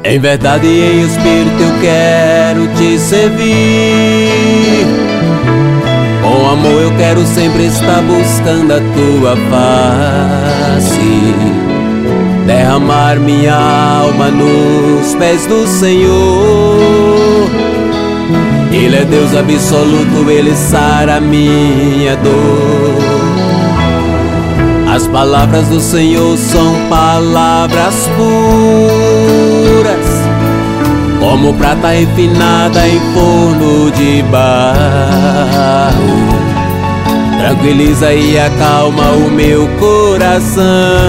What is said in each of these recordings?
Em verdade e em espírito eu quero te servir. Com amor eu quero sempre estar buscando a tua face, derramar minha alma nos pés do Senhor. Ele é Deus absoluto, Ele sara minha dor. As palavras do Senhor são palavras puras, como prata refinada em forno de barro. Tranquiliza e acalma o meu coração,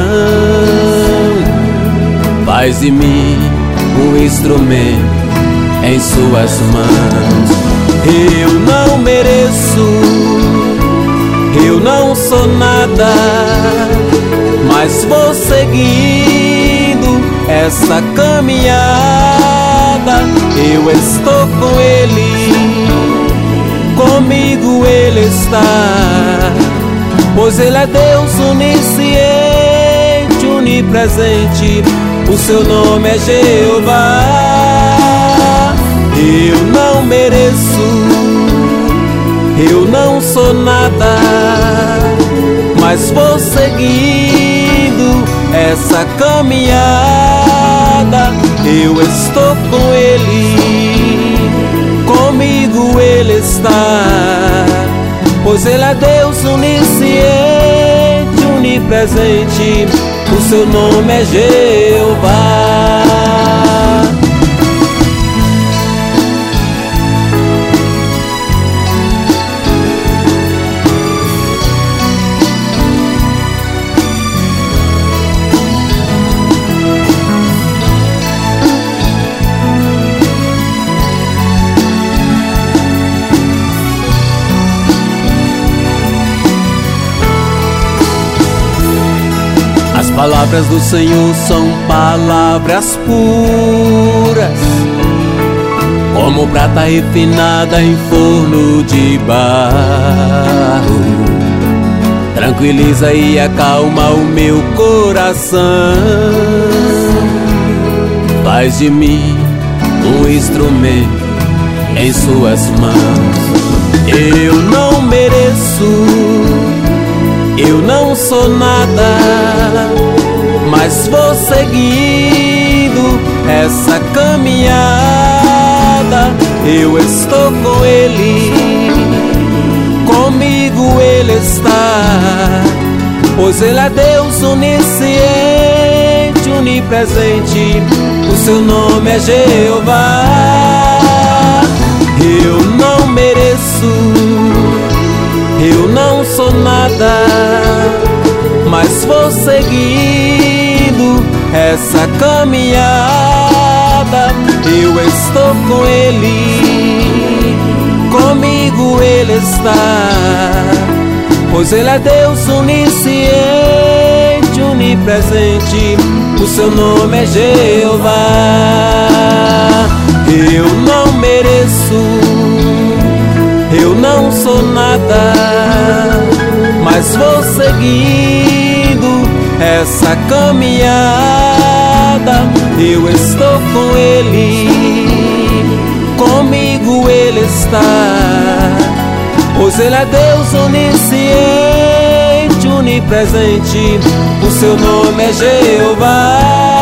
faz de mim um instrumento em suas mãos. Eu não mereço, eu não sou nada, mas vou seguindo essa caminhada. Eu estou com Ele, comigo Ele está, pois Ele é Deus onisciente, onipresente, o seu nome é Jeová. Eu não mereço, eu não sou nada, mas vou seguindo essa caminhada. Eu estou com Ele, comigo Ele está, pois Ele é Deus onisciente, onipresente, o seu nome é Jeová. As palavras do Senhor são palavras puras, como prata refinada em forno de barro. Tranquiliza e acalma o meu coração, faz de mim um instrumento em suas mãos. Eu não mereço, eu não sou nada, mas vou seguindo essa caminhada. Eu estou com Ele, comigo Ele está, pois Ele é Deus onisciente, onipresente, o seu nome é Jeová. Eu não mereço, eu não sou nada, mas vou seguindo essa caminhada. Eu estou com Ele, comigo Ele está, pois Ele é Deus onisciente, onipresente, o seu nome é Jeová. Eu não mereço, eu não sou nada, mas vou seguindo essa caminhada. Eu estou com Ele, comigo Ele está, pois Ele é Deus onisciente, onipresente, o seu nome é Jeová.